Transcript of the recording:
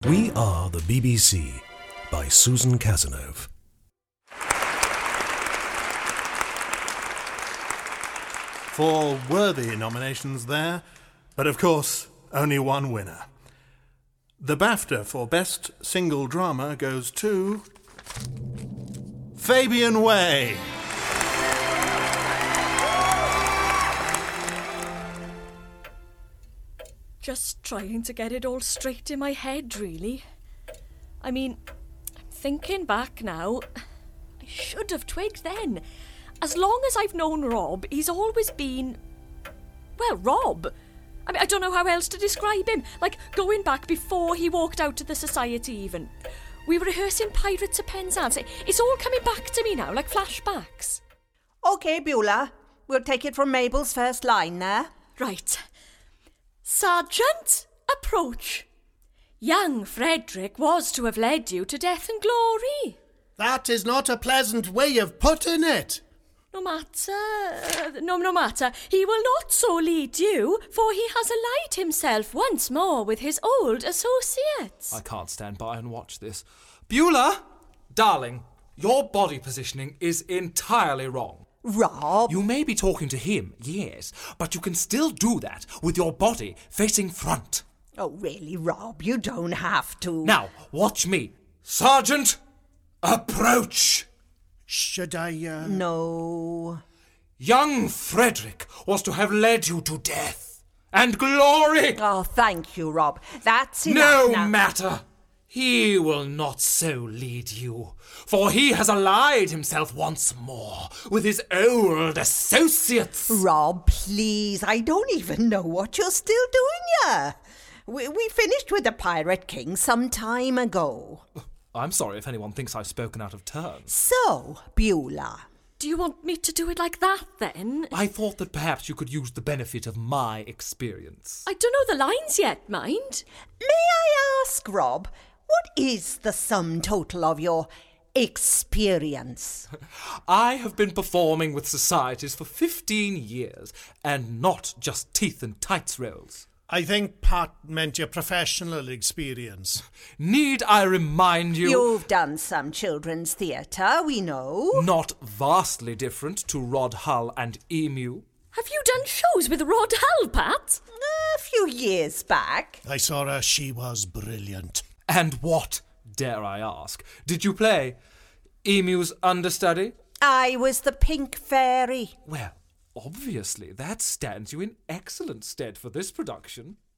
We Are the BBC by Susan Cazenove. Four worthy nominations there, but of course, only one winner. The BAFTA for Best Single Drama goes to Fabian Way. Just trying to get it all straight in my head, really. I mean, I'm thinking back now. I should have twigged then. As long as I've known Rob, he's always been... well, Rob. I mean, I don't know how else to describe him. Like, going back before he walked out of the society even. We were rehearsing Pirates of Penzance. It's all coming back to me now, like flashbacks. OK, Beulah. We'll take it from Mabel's first line there. Right. Sergeant, approach. Young Frederick was to have led you to death and glory. That is not a pleasant way of putting it. No matter, he will not so lead you, for he has allied himself once more with his old associates. I can't stand by and watch this. Beulah! Darling, your body positioning is entirely wrong. Rob? You may be talking to him, yes, but you can still do that with your body facing front. Oh, really, Rob? You don't have to. Now, watch me. Sergeant, approach! Should I, No. Young Frederick was to have led you to death and glory. Oh, thank you, Rob. That's enough No now. matter. He will not so lead you, for he has allied himself once more with his old associates. Rob, please. I don't even know what you're still doing here. We finished with the Pirate King some time ago. I'm sorry if anyone thinks I've spoken out of turn. So, Beulah. Do you want me to do it like that, then? I thought that perhaps you could use the benefit of my experience. I don't know the lines yet, mind. May I ask, Rob, what is the sum total of your experience? I have been performing with societies for 15 years, and not just teeth and tights roles. I think Pat meant your professional experience. Need I remind you... You've done some children's theatre, we know. Not vastly different to Rod Hull and Emu. Have you done shows with Rod Hull, Pat? A few years back. I saw her, she was brilliant. And what, dare I ask, did you play? Emu's understudy? I was the Pink Fairy. Well, obviously that stands you in excellent stead for this production.